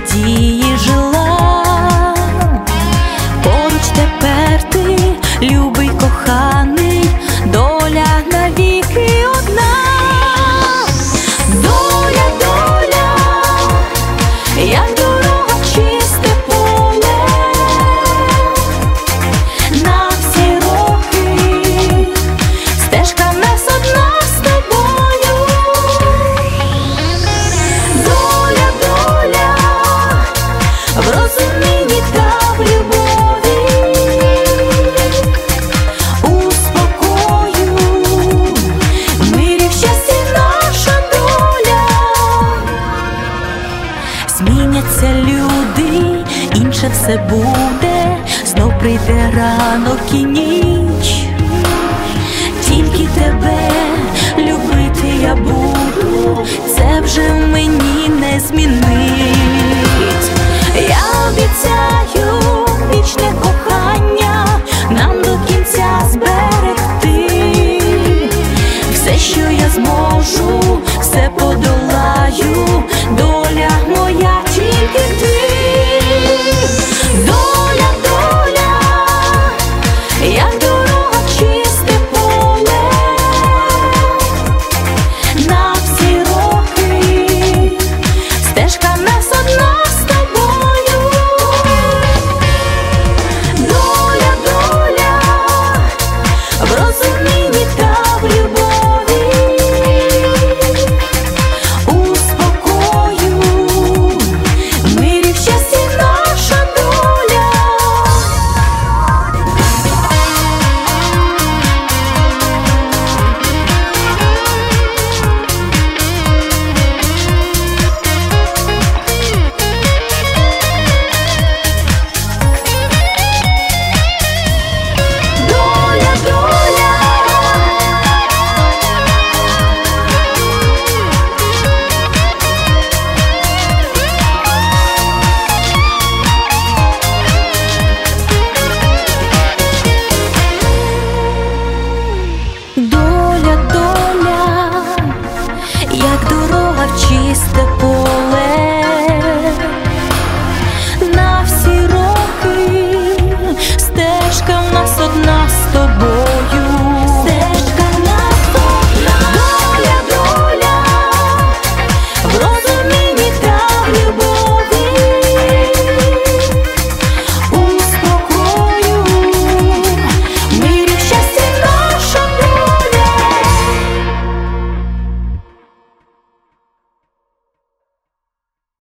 надії жила. Поруч тепер ти, любий коханий, доля навіки одна. Доля, доля, як дорога, чисте поле, на всі роки стежка нас одна з тобою. Доля, доля, в розумінні та в любові, у спокою, в мирі, в щасті наша доля. Зміняться люди, інше все буде, знов прийде ранок і ніч. Тільки тебе любити я буду, це вже мені не змінить.